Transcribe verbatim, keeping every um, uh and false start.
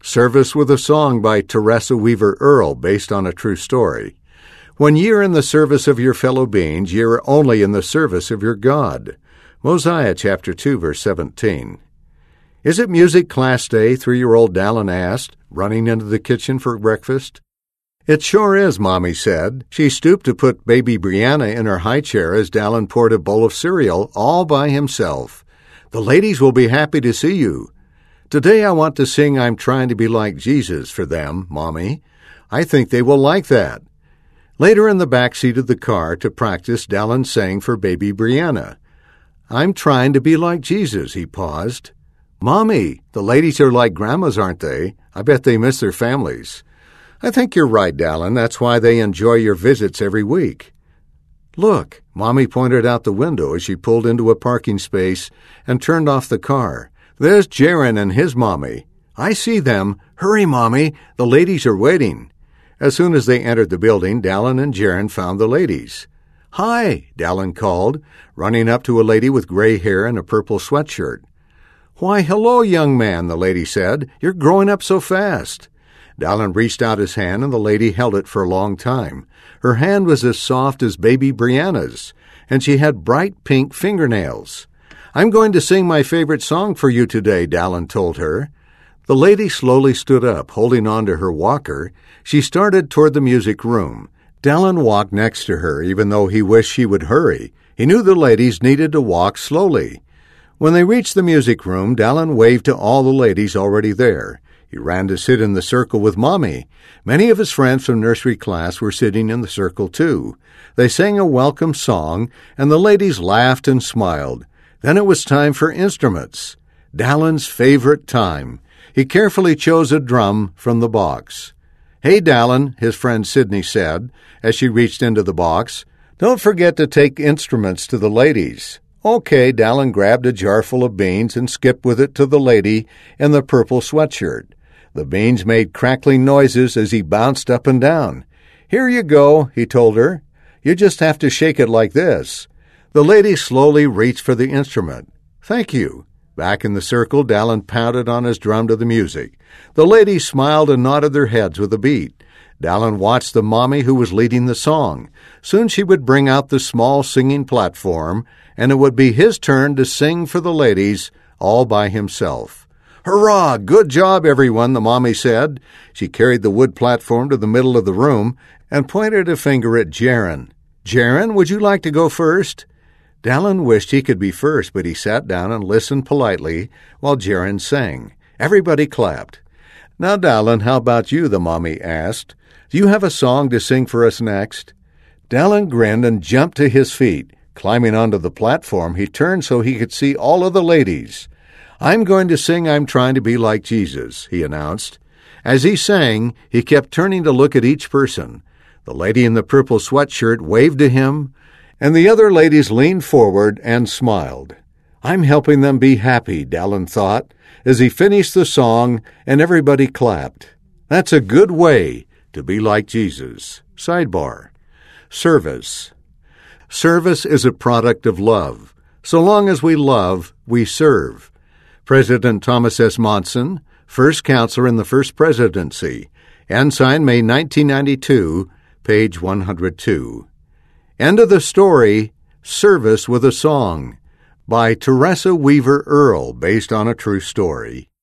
Service with a Song by Teresa Weaver Earle, based on a true story. When ye are in the service of your fellow beings, ye are only in the service of your God. Mosiah chapter two, verse seventeen. Is it music class day? Three-year-old Dallin asked, running into the kitchen for breakfast. It sure is, Mommy said. She stooped to put baby Brianna in her high chair as Dallin poured a bowl of cereal all by himself. The ladies will be happy to see you. Today I want to sing I'm Trying to Be Like Jesus for them, Mommy. I think they will like that. Later in the back seat of the car to practice, Dallin sang for baby Brianna. I'm trying to be like Jesus, he paused. Mommy, the ladies are like grandmas, aren't they? I bet they miss their families. I think you're right, Dallin. That's why they enjoy your visits every week. Look, Mommy pointed out the window as she pulled into a parking space and turned off the car. There's Jaron and his mommy. I see them. Hurry, Mommy. The ladies are waiting. As soon as they entered the building, Dallin and Jaron found the ladies. Hi, Dallin called, running up to a lady with gray hair and a purple sweatshirt. Why, hello, young man, the lady said. You're growing up so fast. Dallin reached out his hand, and the lady held it for a long time. Her hand was as soft as baby Brianna's, and she had bright pink fingernails. I'm going to sing my favorite song for you today, Dallin told her. The lady slowly stood up, holding on to her walker. She started toward the music room. Dallin walked next to her, even though he wished she would hurry. He knew the ladies needed to walk slowly. When they reached the music room, Dallin waved to all the ladies already there. He ran to sit in the circle with Mommy. Many of his friends from nursery class were sitting in the circle, too. They sang a welcome song, and the ladies laughed and smiled. Then it was time for instruments. Dallin's favorite time. He carefully chose a drum from the box. Hey, Dallin, his friend Sydney said, as she reached into the box. Don't forget to take instruments to the ladies. Okay, Dallin grabbed a jar full of beans and skipped with it to the lady in the purple sweatshirt. The beans made crackling noises as he bounced up and down. Here you go, he told her. You just have to shake it like this. The lady slowly reached for the instrument. Thank you. Back in the circle, Dallin pounded on his drum to the music. The ladies smiled and nodded their heads with a beat. Dallin watched the mommy who was leading the song. Soon she would bring out the small singing platform, and it would be his turn to sing for the ladies all by himself. Hurrah! Good job, everyone, the mommy said. She carried the wood platform to the middle of the room and pointed a finger at Jaron. Jaron, would you like to go first? Dallin wished he could be first, but he sat down and listened politely while Jaron sang. Everybody clapped. Now, Dallin, how about you, the mommy asked. Do you have a song to sing for us next? Dallin grinned and jumped to his feet. Climbing onto the platform, he turned so he could see all of the ladies. I'm going to sing I'm Trying to Be Like Jesus, he announced. As he sang, he kept turning to look at each person. The lady in the purple sweatshirt waved to him, and the other ladies leaned forward and smiled. I'm helping them be happy, Dallin thought, as he finished the song and everybody clapped. That's a good way to be like Jesus. Sidebar. Service. Service is a product of love. So long as we love, we serve. President Thomas S. Monson, first counselor in the First Presidency. Ensign, May nineteen ninety-two, page one hundred two. End of the story, Service with a Song, by Teresa Weaver Earle, based on a true story.